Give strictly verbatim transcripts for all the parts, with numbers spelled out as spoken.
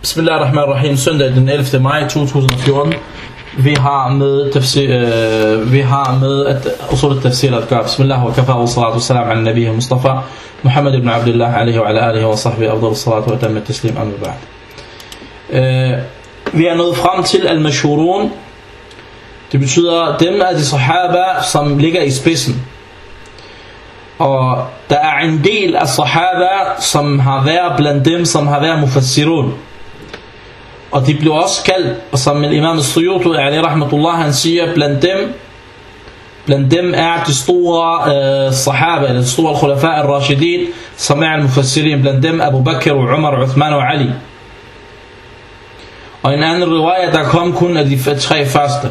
Bismillahirrahmanirrahim. Søndag den ellevte maj to tusind og fjorten. Vi har med tafsir, øh, vi har med at usul at-tafsir at gøre. Bismillah wa kafa wa salatu wa salam ala nabiyhi Mustafa Muhammad ibn Abdullah alayhi wa ala alihi wa sahbihi afdal salatu wa atam at-taslim amma ba'd. Øh, vi er nået frem til al-mashhurun. Det betyder dem af de sahaba, som ligger i spidsen. Og der er en del af sahaba, som har været blandt dem, som har været mufassirun. Og de blev også kaldt, og som imam Suyuti alayhi rahmatullah, han siger, blandt dem, blandt dem er de store øh, sahaba, eller de store khulafa al-rashidin, som er mufassirin, blandt dem Abu Bakr, Umar, Uthman og Ali. Og en anden riwaya, der kom kun af de tre første.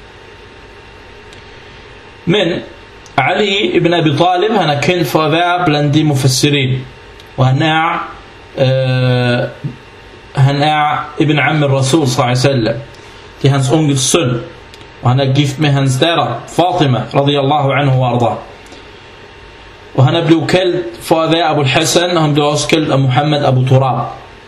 Men Ali ibn Abi Talib, han er kendt for at være blandt de mufassirin. Og han er øh, han er ibn Amr Rasul sallallahu alaihi wasallam. Det er hans onkels søn. Og han er gift med hans datter Fatima radiyallahu anhu wa arda. Og han er blevet kaldt for at være Abu al-Hasan, og han blev også kaldt af Muhammad Abu Turab.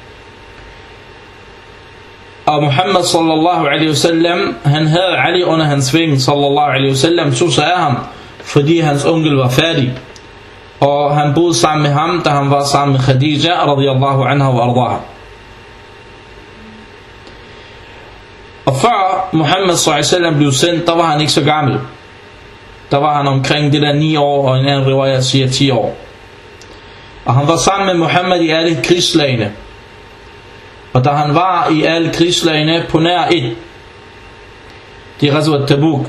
Og Muhammad sallallahu alaihi wasallam, han havde Ali under hans ving sallallahu alaihi wasallam, tog sig af ham, fordi hans onkel var fattig. Og han boede sammen med ham, da han var sammen med Khadija radiyallahu anha wa ardaha. Og før Muhammad sallallahu alaihi wasallam blev sendt, der var han ikke så gammel. Der var han omkring det der ni år, og en anden riwaya siger ti år. Og han var sammen med Muhammad i alle krigslagene. Og da han var i alle krigslagene på nær et, det er Ghazwat Tabuk,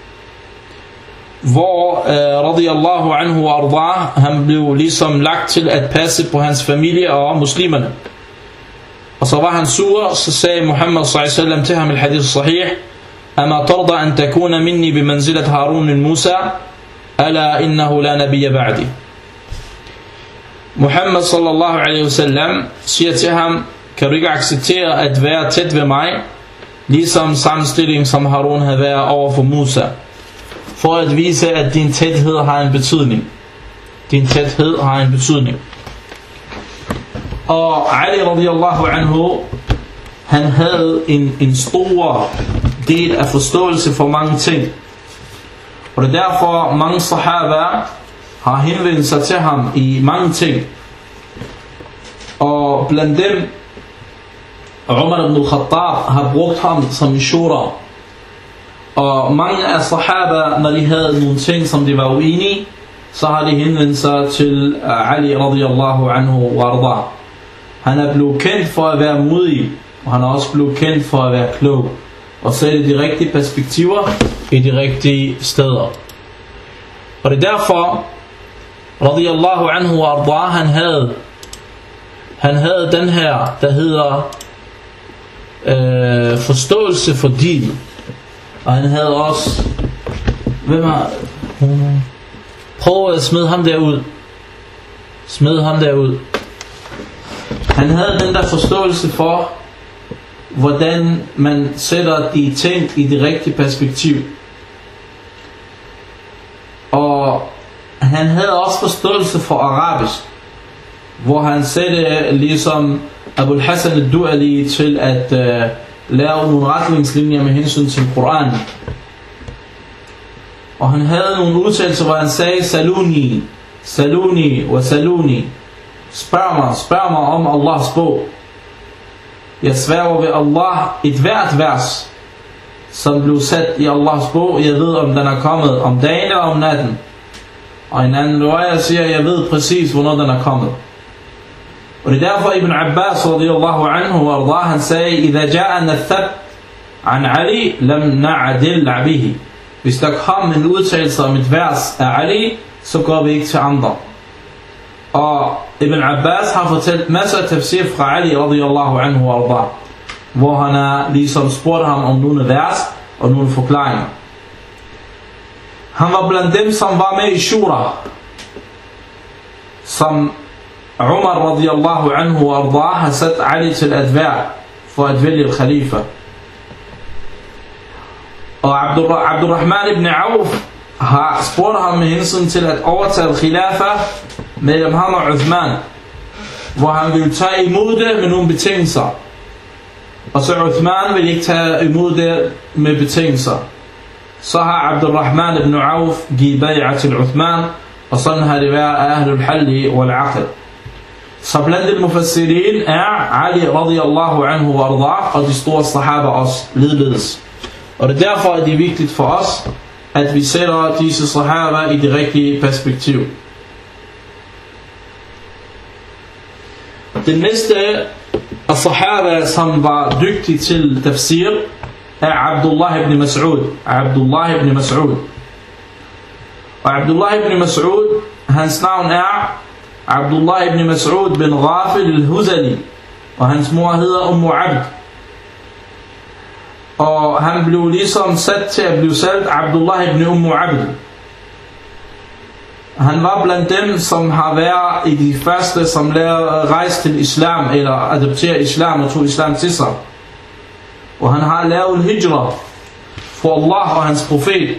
hvor øh, radiyallahu anhu wa arda, han blev ligesom lagt til at passe på hans familie og muslimerne. Og så var han sur, så sagde Muhammad sallallahu alaihi wasallam til ham i hadith sahih: "Ama tarda an takuna minni bi manzilat Harun min Musa, ala innahu la nabiyya ba'di." Muhammad sallallahu alaihi wasallam siger til ham: "Kan du ikke acceptere at være tæt ved mig, ligesom sammenstilling som Harun havde været over for Musa, for at vise at din tæthed har en betydning. Din tæthed har en betydning." Og Ali radiyallahu anhu, han havde en, en stor del af forståelse for mange ting. Og det er derfor mange sahaba har henvendt sig til ham i mange ting. Og blandt dem Umar ibn al-Khattab har brugt ham som shura. Og mange af sahaba, når de havde nogle ting, som de var uenige, så har de henvendt sig til Ali radiyallahu anhu wa arda. Han er blevet kendt for at være modig, og han er også blevet kendt for at være klog og sætte de rigtige perspektiver i de rigtige steder. Og det er derfor radiyallahu anhu wa arda, han havde han havde den her, der hedder øh, forståelse for din. Og han havde også, hvem har prøv at smide ham derud smide ham derud Han havde den der forståelse for, hvordan man sætter de ting i det rigtige perspektiv. Og han havde også forståelse for arabisk, hvor han satte ligesom Abu al-Hasan al-Du'ali til at uh, lave nogle retningslinjer med hensyn til Koran. Og han havde nogle udtalelser, hvor han sagde: Saluni, Saluni wa Saluni. Spørg mig, spørg mig om Allahs bog. Jeg sværger ved Allah, et hvert vers, som blev sat i Allahs bog, jeg ved om den er kommet om dagen eller om natten. Og en anden riwaya siger, jeg ved præcis hvornår den er kommet. Og det er derfor Ibn Abbas radiyallahu anhu wa arda, han sagde: Idha ja'ana thab an Ali, lam na'adil bihi. Hvis der kom en udtalelse om et vers af Ali, så går vi ikke til andre. Og Ibn Abbas har fortalt masser af tafsir fra Ali radiyallahu anhu wa arda, hvor han har ligesom spurgt ham om nogle vers og nogle forklaringer. Han var blandt dem, som var med i shura, som Umar radiyallahu anhu wa arda har sat Ali til at være, for at vælge khalifa. Og Abdurrahman ibn Auf har spurgt ham med hensyn til at overtage khilafa mellem ham og Uthman, hvor han ville tage imod det med nogle betingelser. og så Uthman vil ikke tage imod det med betingelser. Så har Abdurrahman ibn Auf givet bay'a til Uthman, og sådan har det været Ahlul Halli wal Aqd. Så blandt de mufassirin er Ali radiyallahu anhu wa arda, og de store sahaba også lidledes. Og det er derfor, at det er vigtigt for os, at vi sætter disse sahaba i det rigtige perspektiv. Den næste af sahaba, som var dygtig til tafsir, er Abdullah ibn Mas'ud. Abdullah ibn Mas'ud. Og Abdullah ibn Mas'ud, hans navn er Abdullah ibn Mas'ud bin Ghafil al-Huzali, og hans mor hedder Ummu Abd. Og han blev ligesom sat til at blive salgt Abdullah ibn Ummu Abd. Han var blandt dem, som har været i de første, som lærte rejse til islam, eller adoptere islam og tog islam til sig. Og han har lavet hijra for Allah og hans profet.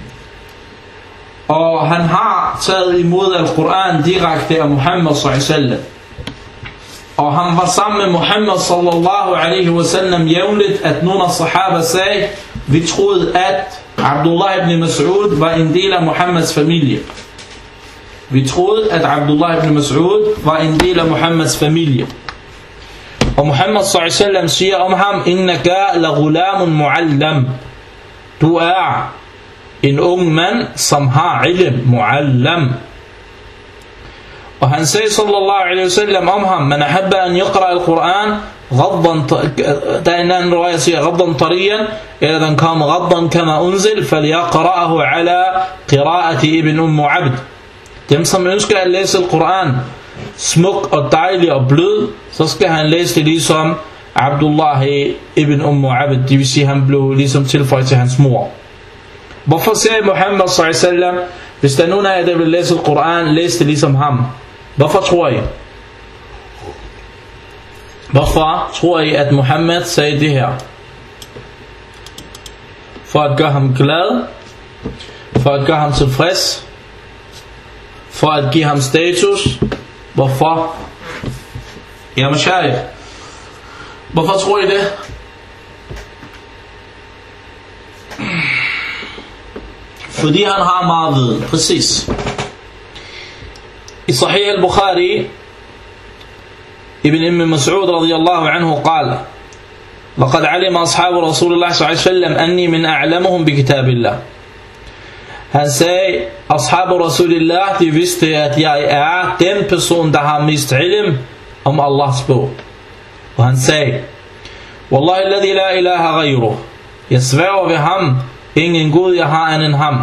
Og han har taget imod al-Quran direkte af Muhammad sallallahu alaihi wasallam. Og han var sammen med Muhammad sallallahu alaihi wasallam jævnligt, at nogle af sahaba sagde, vi troede, at Abdullah ibn Mas'ud var en del af Muhammads familie. Vi troede, at Abdullah ibn Mas'ud var en del af Muhammads familie. Og Muhammad sallallahu alaihi wasallam siger om ham, innaka la ghulamun muallam. Du er en ung mand, som har ilm, muallam. Og han sagde sallallahu alaihi wasallam om ham, man ahabba an yaqra al-Quran غضا, der er en anden røje siger غضا طريا, eller den kom غضا kama unzil, فليقرأه على قراءة ابن أم عبد. Dem som ønsker at læse al-Quran smuk og dejlig og blød, så skal han læse det ligesom Abdullah ibn Umm Abd, det vil sige han blev ligesom tilføjet til hans mor. Hvorfor siger Muhammad sallallahu alaihi wasallam, hvis der er nogen af jer der vil læse al-Quran, læs det ligesom ham? Hvorfor tror I? Hvorfor tror I at Muhammad sagde det her? For at gøre ham glad, for at gøre ham tilfreds, for at give ham status. Hvorfor? Ja, mashayikh. Hvorfor tror I det? Fordi han har meget viden. Præcis. I Sahih al-Bukhari, Ibn Umm Mas'ud radiyallahu anhu قال لقد علم أصحاب رسول الله صلى الله عليه وسلم أني من أعلمهم بكتاب الله. Han sagde, ashabu Rasulillah, de vidste, at jeg er den person, der har mest ilm om Allahs bog. Og han sagde, Wallahi alladhi la ilaha ghayruh. Jeg sværger ved ham, ingen Gud jeg har anden ham.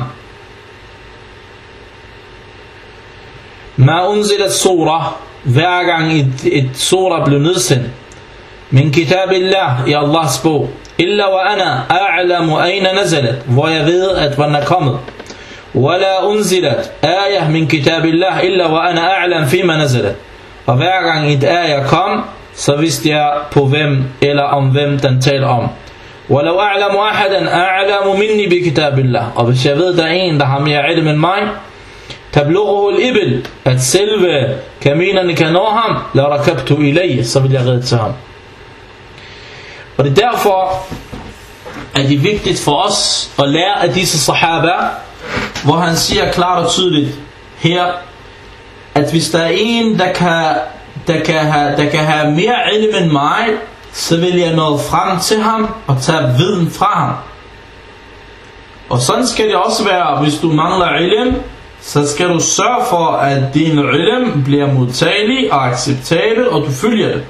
Ma unzilat surah, hver gang et, et surah blev nedsendt, min kitabillah, i Allahs bog, illa wa ana a'lamu ayna nazalat, hvor jeg ved, at hvor den er kommet. ولا أنزلت آية من كتاب الله إلا وأنا أعلم فيما نزلت. Og hver gang et ayah kom, så vidste jeg på hvem eller om hvem den taler om. ولو أعلم أحدا أعلم مني بكتاب الله. Og hvis jeg ved der er en der har mere ilm end mig, تبلغه الإبل, at selve kaminerne kan nå ham, لركبت إليه, så vil jeg ride til ham. Og det er derfor at det er vigtigt for os at lære af disse sahaba, hvor han siger klart og tydeligt her, at hvis der er en, der kan, der kan, have, der kan have mere ilm end mig, så vil jeg nå frem til ham og tage viden fra ham. Og sådan skal det også være, hvis du mangler ilm, så skal du sørge for, at din ilm bliver modtagelig og acceptabel, og du følger det.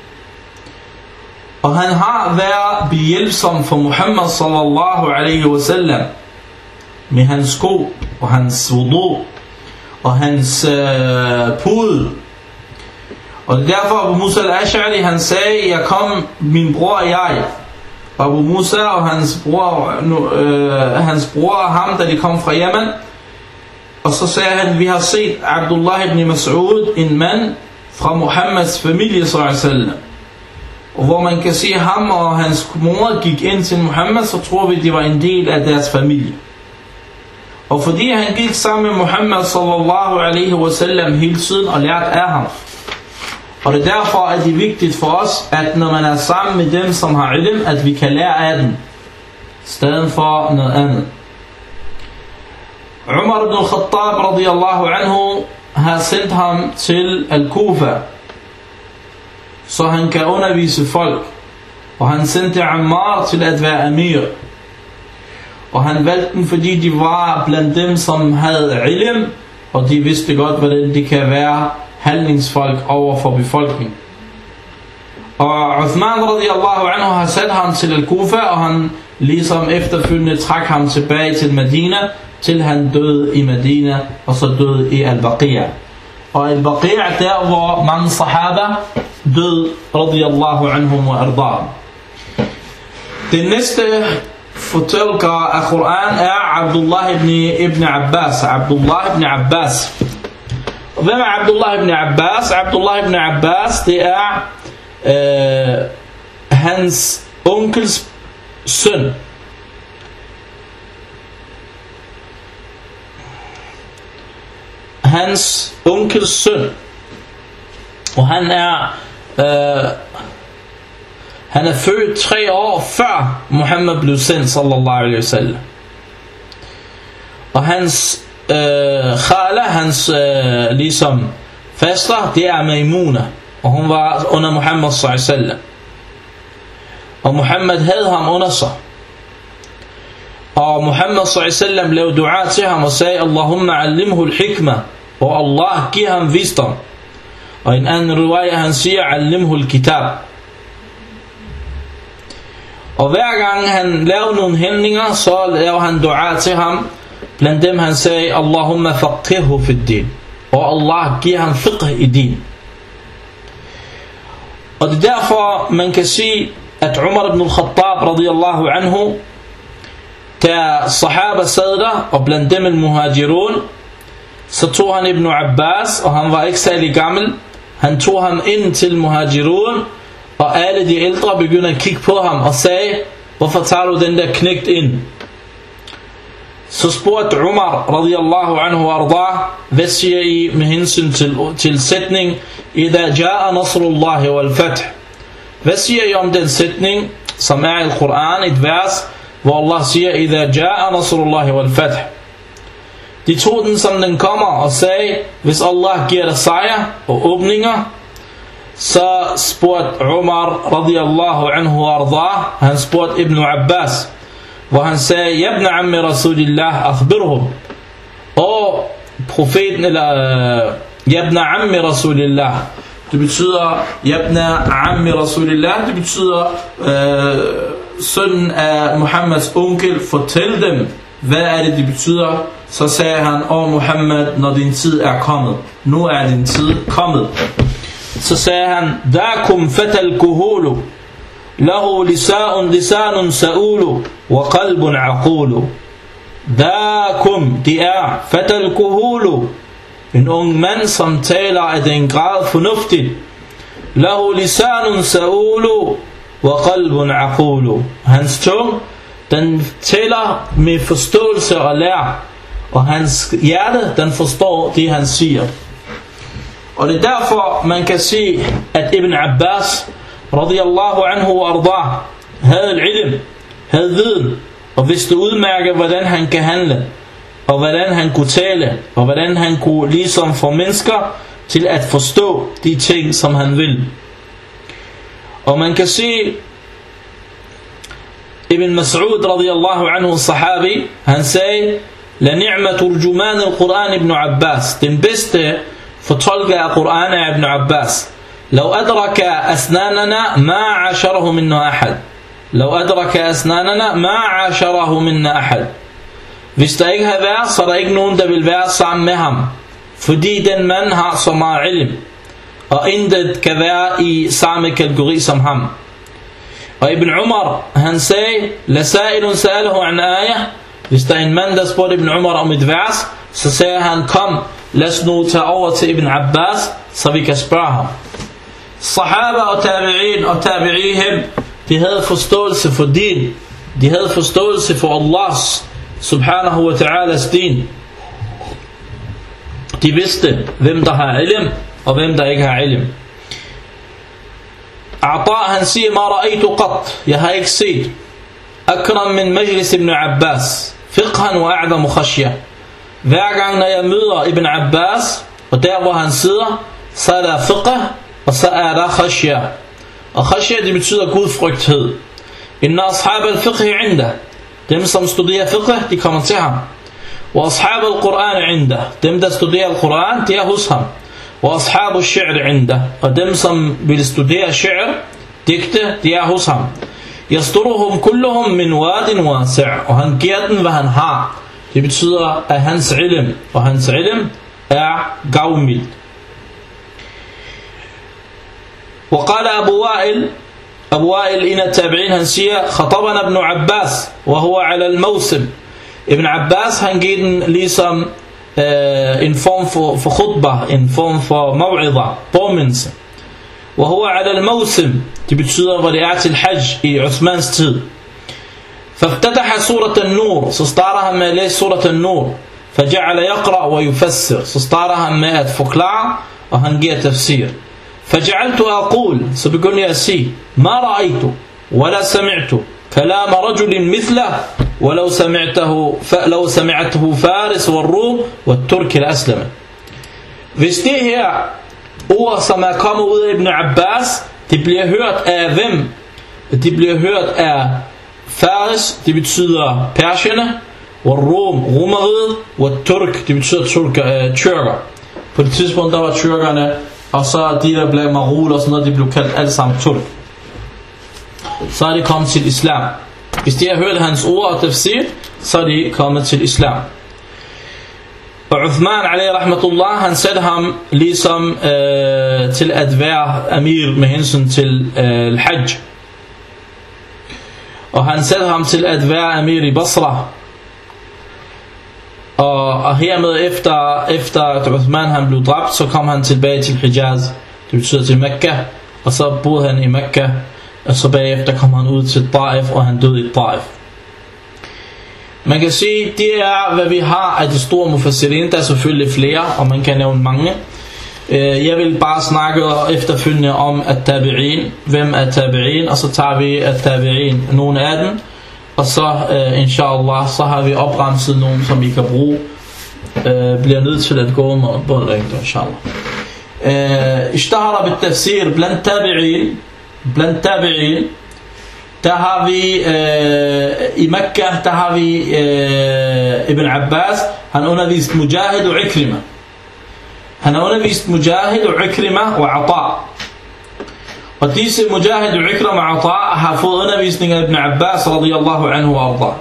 Og han har været behjælpsom for Muhammad sallallahu alaihi wasallam med hans sko og hans wudu og hans øh, pude. Og det er derfor Abu Musa al-Ash'ari han sagde, jeg kom, min bror og jeg. Og Abu Musa og hans bror, øh, hans bror og ham, da de kom fra Yemen. Og så sagde han, vi har set Abdullah ibn Mas'ud, en mand fra Muhammads familie sallallahu alaihi wasallam. Og hvor man kan se ham og hans mor gik ind til Muhammad, så tror vi, de var en del af deres familie. Og fordi han gik sammen med Muhammad sallallahu alaihi wasallam hele tiden og lærte af ham, Og det er derfor, at det er vigtigt for os, at når man er sammen med dem, som har ilm, at vi kan lære af dem, i stedet for noget andet. Umar ibn al-Khattab radiyallahu anhu har sendt ham til Al-Kufa, så han kan undervise folk. Og han sendte Ammar til at være amir. Og han valgte dem, fordi de var blandt dem, som havde ilm, og de vidste godt, hvordan de kan være handlingsfolk over for befolkningen. Og Uthman radiyallahu anhu har sat ham til Al-Kufa, og han ligesom efterfølgende trak ham tilbage til Medina, til han døde i Medina, og så døde i Al-Baqiyah. Og Al-Baqiyah, der hvor mange sahaba døde, radiyallahu anhum wa ardahum. Den næste fortælker af Koran er Abdullah ibn, ibn Abbas. Abdullah ibn Abbas. Og hvem er Abdullah ibn Abbas? Abdullah ibn Abbas, det er øh, hans onkels søn. Hans onkels søn. Og han er øh, han er født tre år før Muhammad blev sendt, sallallahu alaihi wasallam. Og hans øh, khala, hans øh, ligesom faster, det er Maimuna, og hun var under Muhammad sallallahu alaihi wasallam. Og Muhammad havde ham under sig. Og Muhammad sallallahu alaihi wasallam lavede dua til ham og sagde: Allahumma allimhu al-hikma, og Allah giver ham visdom. Og i en anden riwaya han siger: allimhu al-kitab. Og hver gang han lavede nogle handlinger, så lavede han dua til ham. Blandt dem han sagde: Allahumma faqihhu fi din, og Allah giver ham fiqh i din. Og det er derfor man kan sige, at Umar ibn al-Khattab radiyallahu anhu, da sahaba sad der, og blandt dem al-Muhajirun, så tog han Ibn Abbas, og han var ikke særlig gammel. Han tog ham ind til Muhajirun, og alle de ældre begyndte at kigge på ham og sagde: hvorfor tager du den der knægt ind? Så spurgte Umar radiyallahu anhu arda: hvad siger I med hensyn til, til sætning idha jaa nasrullahi wal fath? Hvad siger I om den sætning, som er i Koran, et vers, hvor Allah siger idha jaa nasrullahi wal fath? De tog den som den kommer og sagde: hvis Allah giver dig sejr og åbninger. Så spurgte Umar radiyallahu anhu arda, han spurgte Ibn Abbas, hvor han sagde: Ibn ammi Rasulillah akhbirhum, og profeten, eller Ibn ammi Rasulillah, det betyder Ibn ammi Rasulillah, det betyder øh, sønnen af Muhammads onkel, fortæl dem, hvad er det det betyder. Så sagde han: åh Muhammad, når din tid er kommet, nu er din tid kommet. Så sagde han: dakum fatal kuhulu, lahu lisanun lisanun saulu, wa qalbun aqulu. Dakum, det er fatal kuhulu, en ung mand, som taler af den grad fornuftigt. Lahu lisanun saulu, wa qalbun aqulu. Hans tung, den taler med forståelse og lær, og hans hjerte, den forstår det han siger. Og det er derfor man kan sige, at Ibn Abbas radiyallahu anhu wa arda havde ilm, havde viden, og vidste udmærket hvordan han kan handle, og hvordan han kunne tale, og hvordan han kunne ligesom få mennesker til at forstå de ting som han vil. Og man kan sige, Ibn Mas'ud radiyallahu anhu sahabi, han sagde: la ni'ma turjuman al-Quran Ibn Abbas, den bedste fortolker af Quran er Ibn Abbas. لو أدرك أسناننا ما عاشره منا أحد. لو أدرك أسناننا ما عاشره منا أحد. Hvis der ikke har været, så er der ikke nogen der vil være sammen med ham, fordi den mand har så meget ilm, og intet kan være i samme kategori som ham. Og Ibn Umar, han sagde: la sa'ilun sa'alahu an ayah. Hvis der er en mand der spurgte Ibn Umar om et vers, så sagde han: kom, lad os nu tage over til Ibn Abbas, så vi kan spørge ham. Sahaba og tabi'in og tabi'ihim, de havde forståelse for din, de havde forståelse for Allahs subhanahu wa ta'alas din. De vidste hvem der har ilm og hvem der ikke har ilm. Ata han siger, ma ra'aytu qat, jeg har ikke set akram min majlis ibn Abbas, fiqhan wa a'damu khashya. Hver gang når jeg møder Ibn Abbas, og der hvor han sidder, så er der fiqh, og så er der khashya. Og khashya, det betyder gudfrygthed. Inna ashab al-fiqh inda, dem som studerer fiqh, de kommer til ham. Wa ashab al-Quran inda, dem der studerer al-Quran, de er hos ham. Wa ashab al-shi'r inda, og dem som vil studere shi'r, digte, de er hos ham. Yasturuhum kulluhum min wadin wasi', og han giver den hvad han har. Det betyder at hans ilm, og hans ilm er gavmild. وقال أبو وائل أبو وائل إن التابعين هنسيا خطبنا ابن عباس وهو على الموسم. Ibn Abbas han giver den ligesom øh, en form for, for khutbah, en form for maw'idha, påmindelse. وهو على الموسم, det betyder hvor det er til hajj i Uthmans tid. فافتتح سورة النور, så starter han med at læse سورة النور. فجعل يقرأ ويفسر, så starter han med at forklare, og han giver tafsir. فجعلت أقول, så begynder jeg at sige, ما رأيت ولا سمعت كلام رجل مثله ولو سمعته لو سمعته فارس والروم والترك الأسلم. Hvis det her ord, som er kommet ud af Ibn Abbas, det bliver hørt af hvem? Det bliver hørt af Faris, det betyder persierne, og Rom, romeriet, og Turk, det betyder turker, tyrker. På det tidspunkt der var tyrkerne, og så de der blev marul og sådan noget, de blev kaldt alle sammen turk. Så er de kommet til islam. Hvis de har hørt hans ord og tafsir, så er de kommet til islam. Og Uthman alayhi rahmatullah, han satte ham ligesom øh, til at være amir med hensyn til øh, al-hajj. Og han satte ham til at være amir i Basra. Og, og hermed efter, efter at Uthman han blev dræbt, så kom han tilbage til Hijaz. Det betyder til Mekka. Og så boede han i Mekka. Og så bagefter kom han ud til Taif, og han døde i Taif. Man kan sige, det er hvad vi har af de store mufassirin. Der er selvfølgelig flere, og man kan nævne mange. Jeg vil bare snakke efterfølgende om at-tabi'in. Hvem er tabi'in? Og så tager vi at-tabi'in, nogle af dem. Og så inshallah, så har vi opremset nogle, som I kan bruge. Bliver nødt til at gå med bundlængder, inshallah. Ishtahara bit-tafsir blandt tabi'in. Blandt tabi'in, der har vi øh, i Mekka, der har vi øh, Ibn Abbas, han undervist Mujahid og Ikrima. Han har undervist Mujahid og Ikrima og Ata. Og disse Mujahid og Ikrima og Ata har fået undervisning af Ibn Abbas radiyallahu anhu og arda.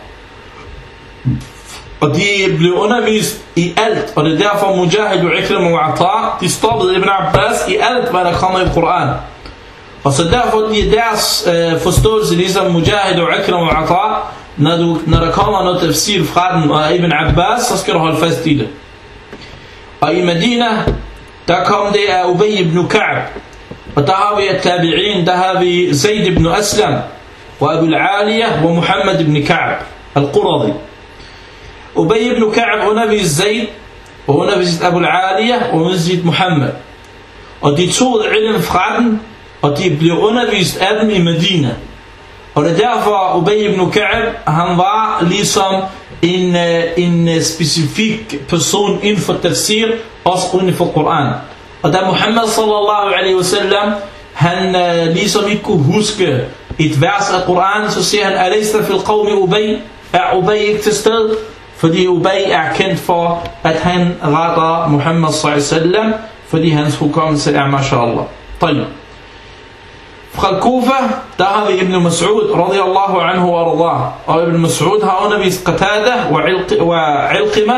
Og de blev undervist i alt, og det er derfor Mujahid og Ikrima og Ata, de stoppede Ibn Abbas i alt, hvad der kommer i Koran. Og så derfor er deres øh, forståelse ligesom Mujahid og Ikram og Ata, når, du, når der kommer noget tafsir fra den og Ibn Abbas, så skal du holde fast i det. Og i Medina, der kom det af Ubay ibn Ka'b. Og der har vi at-tabi'in, der har vi Zayd ibn Aslam, og Abu al-Aliyah, og Muhammad ibn Ka'b al-Quradi. Ubay ibn Ka'b underviste Zayd, og underviste Abu al-Aliyah, og underviste Muhammad. Og de tog ilm fra den, og de blev undervist af dem i Medina. Og det er derfor Ubay ibn Ka'b, han var ligesom en, en specifik person inden for tafsir, også inden for Koran. Og da Muhammad sallallahu alaihi wasallam, han ligesom ikke kunne huske et vers af Koran, så siger han, alaysa fil qawmi Ubay, er Ubay ikke til sted? Fordi Ubay er kendt for, at han retter Muhammad sallallahu alaihi wasallam, fordi hans hukommelse er mashallah. طيب. Fra Kufa, der har vi Ibn Mas'ud radiyallahu anhu wa arda. Og Ibn Mas'ud har undervist Qatada og Ilqima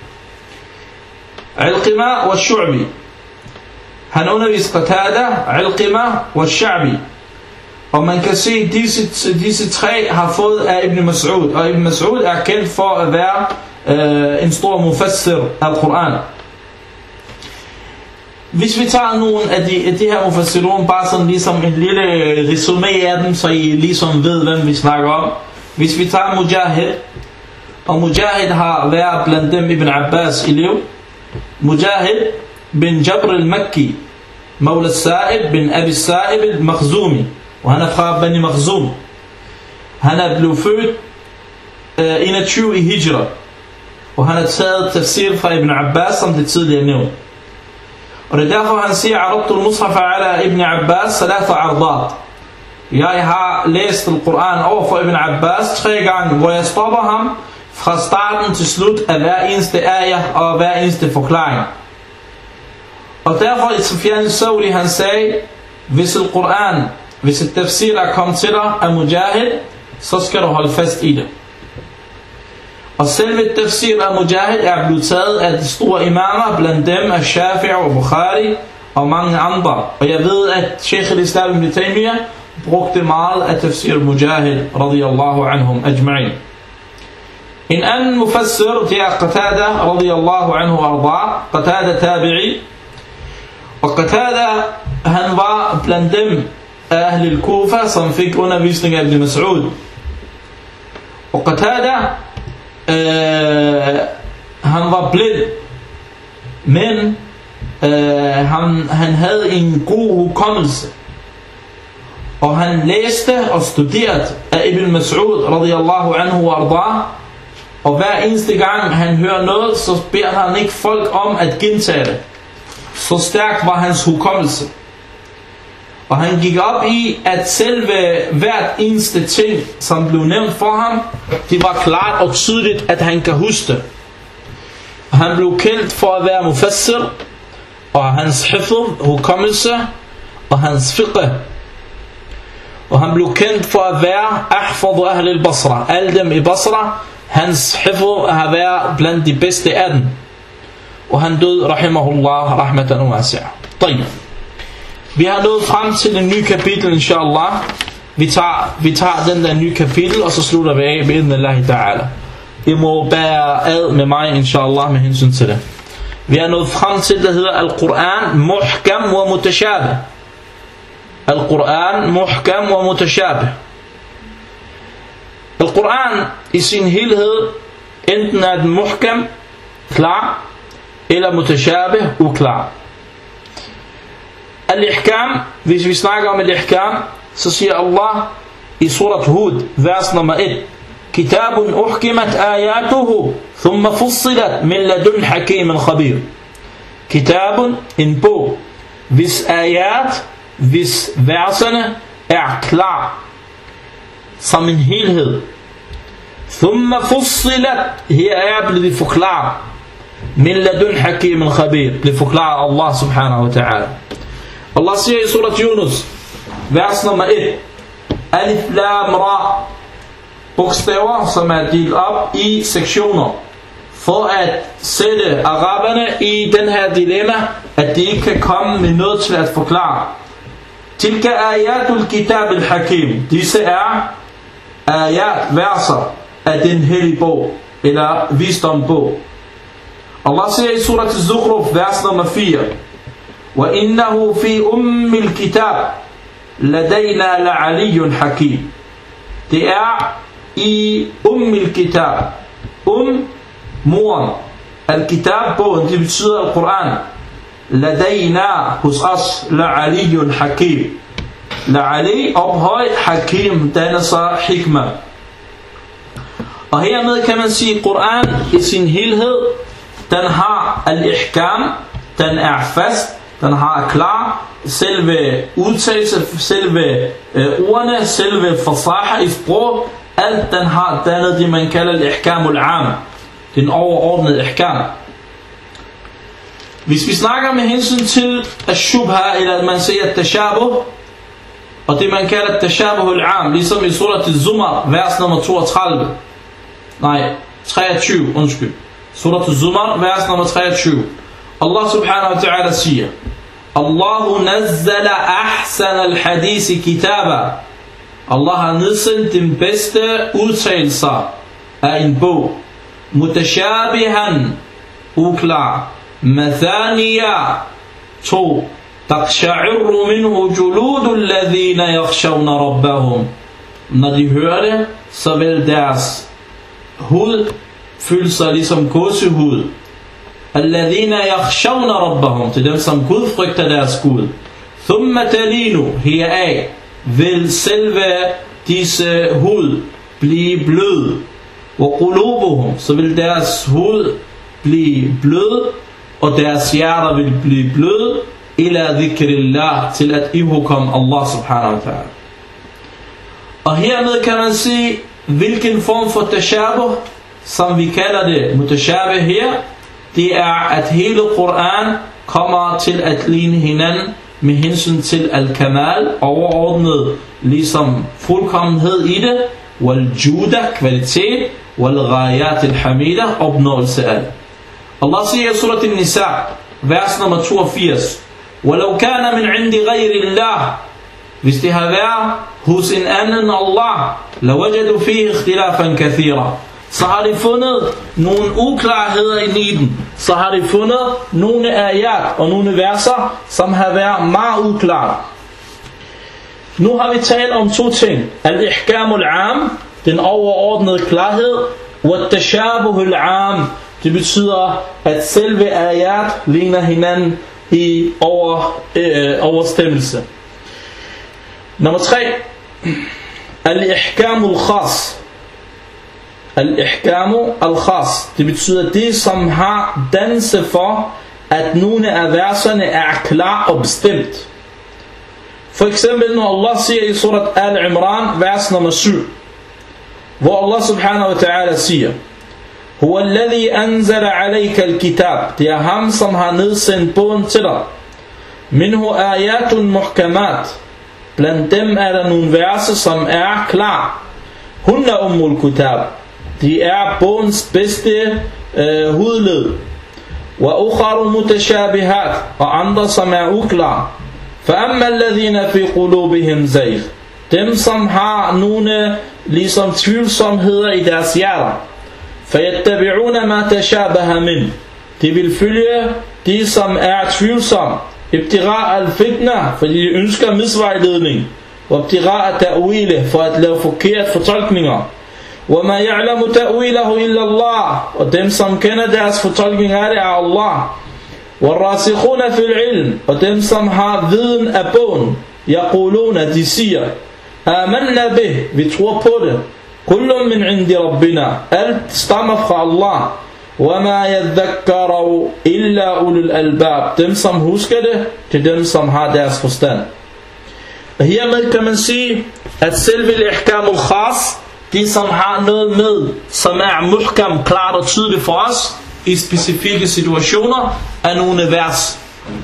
Ilqima og Shu'bi. Han undervist Qatada, Ilqima og Shu'bi. Og man kan se, at disse, disse tre har fået af Ibn Mas'ud. Og Ibn Mas'ud er kendt for at være øh, en stor mufassir af Koran. Hvis vi tager nogle af de, af de her mufassirun, bare sådan ligesom en lille resumé af dem, så I ligesom ved, hvem vi snakker om. Hvis vi tager Mujahid, og Mujahid har været blandt dem Ibn Abbas elev. Mujahid bin Jabr al-Makki, Mawla Sa'ib bin Abi Sa'ib al-Makhzumi. Og han er fra Bani Makhzum. Han er blevet født øh, enogtyve i Hijra. Og han har taget tafsir fra Ibn Abbas, som det tidligere nævnt. Og det er derfor han siger, Aradtu al-Mushaf ala Ibn Abbas salata ardat. Jeg har læst Al-Quran over for Ibn Abbas tre gange, hvor jeg stopper ham fra starten til slut af hver eneste ayah og hver eneste forklaring. Og derfor i Sufyan al-Thawri han sagde, hvis Al-Quran, hvis et tafsir er kommet til dig af Mujahid, så skal du holde fast i det. Og selve tafsir af Mujahid er blevet taget af de store imamer, blandt dem af Shafi'i og Bukhari og mange andre. Og jeg ved, at Sheikh al-Islam ibn Taymiyyah brugte meget af tafsir Mujahid, radiyallahu anhum ajma'in. En anden mufassir, det er Qatada, radiyallahu anhu arda, Qatada tabi'i. Og Qatada, han var blandt dem af Ahl al-Kufa, som fik undervisning af Ibn Mas'ud. Og Qatada, øh, han var blind, men øh, han, han havde en god hukommelse. Og han læste og studerede af Ibn Mas'ud, radiyallahu anhu arda. Og hver eneste gang han hører noget, så beder han ikke folk om at gentage det. Så stærkt var hans hukommelse. Og han gik op i, at selve hvert eneste ting, som blev nævnt for ham, det var klart og tydeligt, at han kan huske det. Og han blev kendt for at være mufassir, og hans hifz, hukommelse, og hans fiqh. Og han blev kendt for at være ahfad ahl al-Basra. Alle dem i Basra, hans hifz har været blandt de bedste af dem. Og han døde, rahimahullah, rahmatan wasi'a. طيب. Vi har nået frem til en ny kapitel, inshallah. Vi tager, vi tager den der nye kapitel, og så slutter vi af med idhnillahi ta'ala. I må bære ad med mig, inshallah, med hensyn til det. Vi har nået frem til, der hedder Al-Quran muhkam wa mutashabih. Al-Quran muhkam wa mutashabih. Al-Quran i sin helhed, enten er den muhkam, klar, eller mutashabih, uklar. Al-Ihkam, hvis vi snakker om Al-Ihkam, så siger Allah i surat Hud, vers nummer et, Kitabun uhkimat ayatuhu, thumma fussilat min ladun hakimin khabir. Kitabun, en bog, hvis ayat, hvis verserne er klar, som en helhed. Thumma fussilat, her er blevet forklaret, min ladun hakimin khabir, blev forklaret Allah subhanahu wa ta'ala. Allah siger i surat Yunus, vers nummer et, Alif Lam Ra, bogstaver, som er delt op i sektioner, for at sætte araberne i den her dilemma, at de ikke kan komme med noget til at forklare. Tilka ayatul kitab al-hakim, disse er ayat, verser af den hellige bog, eller visdombog. Allah siger i surat Az-Zukhruf, vers nummer fire, وَإِنَّهُ فِي أُمِّ الْكِتَابِ لَدَيْنَا لَعَلِيٌّ حَكِيمٌ. Det er i Umm al-Kitab. Um, moren. Al-Kitab, bogen, det betyder Al-Quran. لَدَيْنَا, hos os, لَعَلِيٌّ حَكِيمٌ. La'ali, ophøjt, Hakim, den er så hikma. Og hermed kan man sige, Quran i sin helhed, den har al-ihkam, den er fast, den har klar, selve udtalelse, selve øh, ordene, selve fasaha i sprog, alt den har dannet det man kalder al-ihkam al-am, den overordnede ihkam. Hvis vi snakker med hensyn til al-shubha, eller at man siger al-tashabuh, og det man kalder al-tashabuh al-am, ligesom i surat Az-Zumar, vers nummer toogtredive, nej, treogtyve, undskyld, surat Az-Zumar, vers nummer treogtyve, Allah subhanahu wa ta'ala siger, Allahu nazzala ahsan al-hadisi kitaba. Allah har nedsendt den bedste udtalelser af en bog. Mutashabihan, uklar. Mathaniya, to. Taqsha'irru minhu juludul ladhina yakhshawna rabbahum. Når de hører det, så vil deres hud fylde sig ligesom gåsehud. Alladhina yakhshawna rabbahum, til dem som Gud frygter deres Gud. Thumma talinu, heraf vil selve disse hud blive blød. Wa qulubuhum, så vil deres hud blive blød, og deres hjerter vil blive blød, ila dhikrillah, til at ihukam Allah subhanahu wa ta'ala. Og hermed kan man sige, hvilken form for tashabuh, som vi kalder det mutashabih her, det er, at hele Koran kommer til at ligne hinanden med hensyn til al-kamal, overordnet, ligesom fuldkommenhed i det, wal-juda, kvalitet, wal-ghayat al-hamida, opnåelse af det. Allah siger i surat al-Nisa, vers nummer toogfirs, وَلَوْ كَانَ مِنْ عِنْدِ غَيْرِ اللَّهِ, hvis det har været hos en anden Allah, لَوَجَدُوا فِيهِ اخْتِلَافًا كَثِيرًا, så har de fundet nogle uklarheder i den. Så har de fundet nogle ayat og nogle verser, som har været meget uklare. Nu har vi talt om to ting. Al-ihkam al-am, den overordnede klarhed, og al-tashabuh al-am, det betyder, at selve ayat ligner hinanden i over, øh, overstemmelse. Nummer tre. Al-ihkam al-khas. Al-ihkam al-khas, det betyder det, som har dannelse for, at nogle af verserne er klar og bestemt. For eksempel når Allah siger i surat Al-Imran, vers nummer syv, hvor Allah subhanahu wa ta'ala siger, Huwa alladhi anzala alayka al-kitab, det er ham, som har nedsendt bogen til dig. Minhu ayatun muhkamat, blandt dem er der nogle verser, som er klar. Hunna ummul kitab, de er bogens bedste øh, hudled. Wa ukharu mutashabihat, og andre, som er uklar. فَأَمَّا الَّذِينَ فِي قُلُوبِهِمْ زَيْغ, dem som har nogle ligesom tvivlsomheder i deres hjerter. فَيَتَّبِعُونَ مَا تَشَابَهَ مِنْ, de vil følge de som er tvivlsomme. ibtigha al-fitna, fordi de ønsker misvejledning. Og ibtigha ta'wile, for at lave forkert fortolkninger. وَمَا يَعْلَمُ تَأْوِيلَهُ إِلَّا اللَّهِ, og dem som kender deres fortolkning af det er Allah. وَالرَّاسِخُونَ فِي الْعِلْمِ, og dem som har viden af bogen. يَقُولُونَ, de siger, آمَنَّا بِهِ, vi tror på det. كُلٌّ مِّنْ عِنْدِ رَبِّنَا, alt stammer fra Allah. وَمَا يَذَّكَّرُوا إِلَّا أُولُو الْأَلْبَابِ, dem som husker det, til dem som har deres forstand. Og hermed kan man sige, at selve al-ihkam al-khas, de som har noget med, som er muhkam, klart og tydeligt for os, i specifikke situationer, er nogle vers.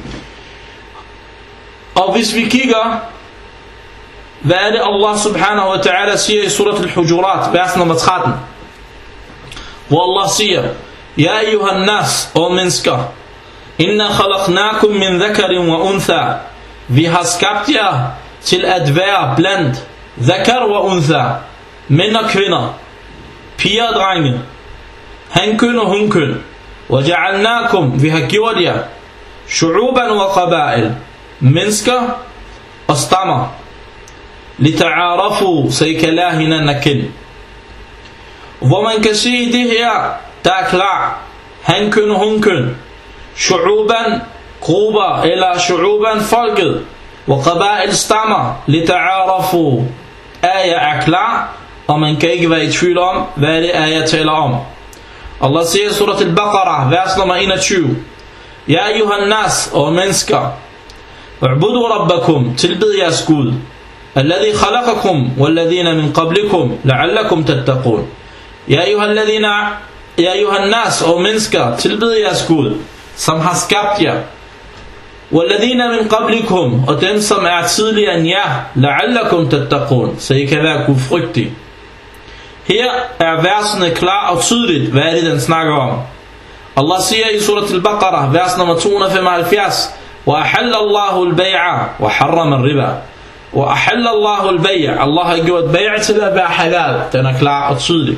Og hvis vi kigger, hvad er det Allah subhanahu wa ta'ala siger i surat al-Hujurat, vers nummer tretten, hvor Allah siger, Ja ayyuhan nas, o mennesker, Inna khalaqnakum min dhakarin wa untha, vi har skabt jer til at være blandt dhakar wa untha, mænd og kvinder, piger og drenge, hankøn og hunkøn. وَجَعَلْنَاكُمْ, vi har gjort jer, شُعُوبًا وَقَبَائِلْ, mennesker og stammer, لِتَعَارَفُوا, så I kan lære hinanden at kende. Hvor man kan sige det her, der er klar, hankøn og hunkøn, شُعُوبًا, grupper, eller شُعُوبًا, folket, وَقَبَائِلْ, stammer, لِتَعَارَفُوا, ayah er klar, og man kan ikke være i tvivl om, hvad det er, jeg taler om. Allah siger i surat al-Baqarah, vers nummer enogtyve, Ja ayyuhan nas, o mennesker, u'budu rabbakum, tilbed jeres Gud, alladhi khalaqakum, walladhina min qablikum, la'allakum tattaqun. Ja ayyuhan Ja ayyuhan nas, o mennesker, tilbed jeres Gud, som har skabt jer, walladhina min qablikum, og dem som er tidligere end jer, la'allakum tattaqun, så I kan være gudfrygtige. Her er versene klar og tydeligt, hvad er det, den snakker om. Allah siger i surat al-Baqarah, vers nummer to hundrede femoghalvfjerds, وَأَحَلَّ اللَّهُ الْبَيْعَ وَحَرَّمَ الرِّبَى. وَأَحَلَّ اللَّهُ الْبَيْعَ, Allah har gjort bay'a til at være halal, den er klar og tydelig.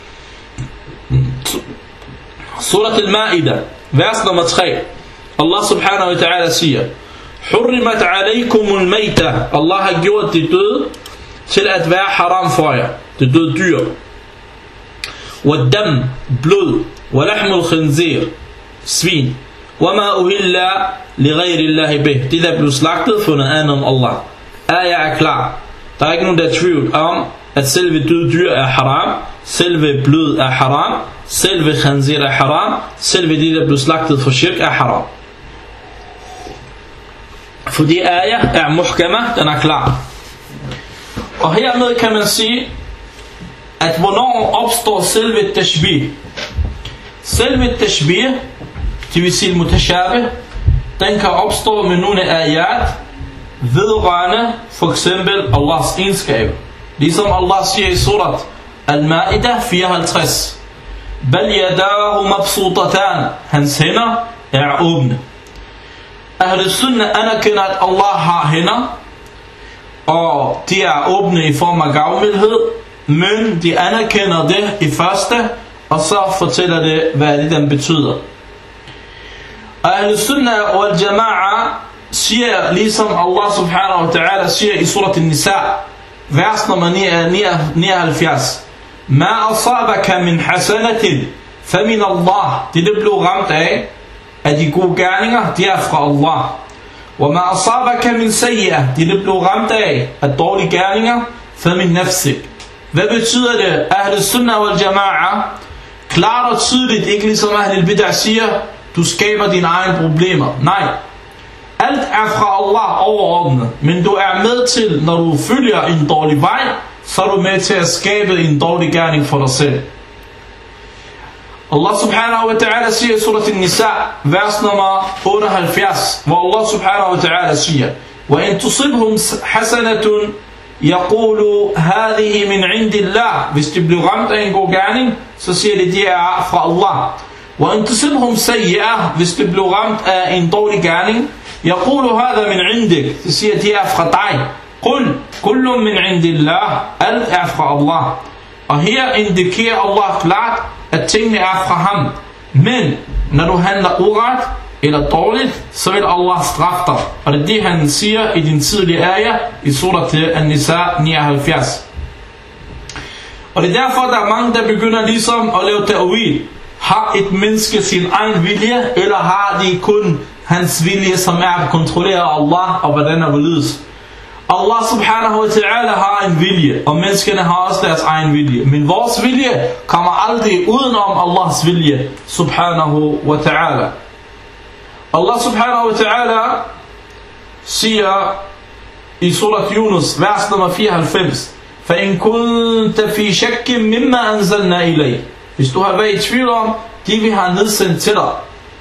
Surat al-Ma'idah, vers nummer tre, Allah subhanahu wa ta'ala siger, حُرِّمَتْ عَلَيْكُمُ الْمَيْتَةِ, Allah har gjort det død til at være haram for jer, det døde dyr. وَالدَّمْ, blod. وَلَحْمُ الْخِنْزِير, svin. وَمَا أُهِلَّ لِغَيْرِ اللَّهِ بِهِ. Det der blev slagtet for noget andet end Allah. Ayah er klar. Der er ikke nogen der er tvivl om, at selve døde dyr er haram, selve blod er haram, selve khanzir er haram, selve det der blev slagtet for shirk er haram. Fordi ayah er muhkama, den er klar. Og hermed kan man sige, at hvornår opstår selve tashbih. Selve tashbih, det vil sige mutashabih, den kan opstå med nogle ayat vedrørende for eksempel Allahs egenskab. Ligesom Allah siger i surat Al-Ma'idah fireoghalvtreds, bal yadahu mabsutatan, hans hænder er åbne. Ahl Sunnah anerkender, at Allah har hænder, og de er åbne i form af gavmildhed, men de anerkender det i første, og så fortæller det, hvad det den betyder. Ahl Sunnah wal Jama'a siger, ligesom Allah subhanahu wa ta'ala siger i surat An-Nisa, vers nummer nioghalvfjerds, ma asabaka min hasanatin famin Allah. Det der blev ramt af, at de gode gerninger, de er fra Allah. Wa ma asabaka min sayyi'ah. Det der blev ramt af, at dårlige gerninger, famin nafsik. Hvad betyder det? Ahl Sunnah wal Jama'a, klart og tydeligt, ikke ligesom Ahl al-Bid'ah siger, du skaber dine egne problemer. Nej. Alt er fra Allah overordnet, men du er med til, når du følger en dårlig vej, så er du med til at skabe en dårlig gerning for dig selv. Allah subhanahu wa ta'ala siger i surat An-Nisa, vers nummer otteoghalvfjerds, hvor Allah subhanahu wa ta'ala siger, وَإِن تُصِبْهُمْ حَسَنَةٌ يَقُولُ هَذِهِ مِنْ عِنْدِ اللَّهِ. Hvis de bliver ramt af en god gerning, så siger de, de er fra Allah. وَإِن تُصِبْهُمْ سَيِّئَةٌ. Hvis de bliver ramt af en dårlig gerning, يقول هذا من عندك. Det siger, de er fra dig. قل كل من عند الله. Alt er fra Allah. Og her indikerer Allah klart, at tingene er fra ham. Men når du handler uret eller dårligt, så vil Allah straffe dig. Og det er det, han siger i din tidlige ayah i surat An-Nisa nioghalvfjerds. Og det er derfor, der er mange, der begynder ligesom at lave ta'wil. Har et menneske sin egen vilje, eller har de kun hans vilje, som er kontrolleret af Allah, og hvordan er hvorledes? Allah subhanahu wa ta'ala har en vilje, og menneskene har også deres egen vilje. Men vores vilje kommer aldrig udenom Allahs vilje, subhanahu wa ta'ala. Allah subhanahu wa ta'ala siger i surat Yunus, vers nummer fireoghalvfems, فَإِن كُنْتَ فِي شَكٍ مِمَّا أَنزَلْنَا إِلَيْهِ. Hvis du har været i tvivl om de vi har nedsendt til dig,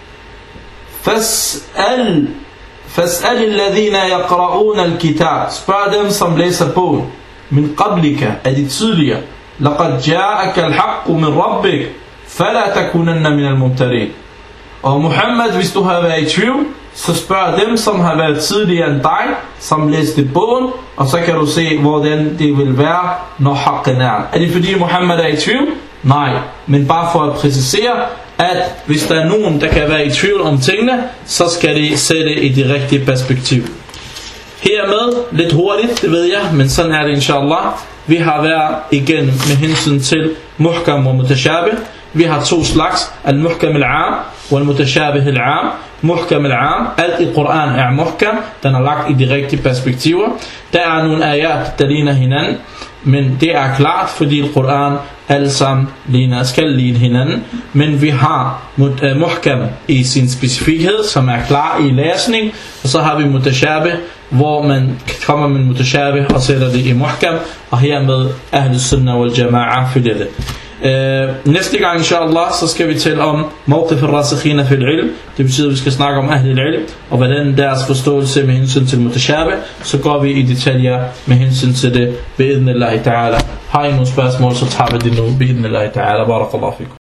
فَاسْأَلْ فَاسْأَلِ الَّذِينَ يَقْرَؤُونَ الْكِتَابِ. Spørg dem som læser bogen, min qablika, af de tidligere, لَقَدْ جَاءَكَ الْحَقُّ مِنْ رَبِّكَ فَلَا تَكُونَنَّ مِنَ الْمُمْتَرِينَ. Og Muhammad, hvis du har været i tvivl, så spørg dem som har været tidligere end dig, som læste bogen, og så kan du se hvordan det vil være, når haqqen er. Er det fordi Muhammad er i tvivl? Nej, men bare for at præcisere, at hvis der er nogen, der kan være i tvivl om tingene, så skal de sætte i det rigtige perspektiv. Hermed, lidt hurtigt, det ved jeg, men sådan er det inshallah. Vi har været igen med hensyn til muhkam og mutashabih. Vi har to slags, al-muhkam al-aam og al-mutashabih al-aam. Muhkam al-aam, alt i Koran er muhkam, den er lagt i de rigtige perspektiver. Der er nogle ayat, der ligner hinanden, men det er klart, fordi Koran alle sammen ligner, skal ligne hinanden. Men vi har muhkam i sin specifikhed, som er klar i læsning, og så har vi mutashabih, hvor man kommer med mutashabih og sætter det i muhkam, og hermed Ahl Sunnah wal Jama'a følger det. Uh, næste gang inshallah, så skal vi tale om mawqif al-rasikhina fil ilm. Det betyder, at vi skal snakke om Ahl al-ilm og hvordan deres forståelse med hensyn til mutashabih. Så går vi i detaljer med hensyn til det. Bi'idhnillahi ta'ala. Har I nogle spørgsmål, så tager vi det nu. Bi'idhnillahi ta'ala. Barakallahu fikum.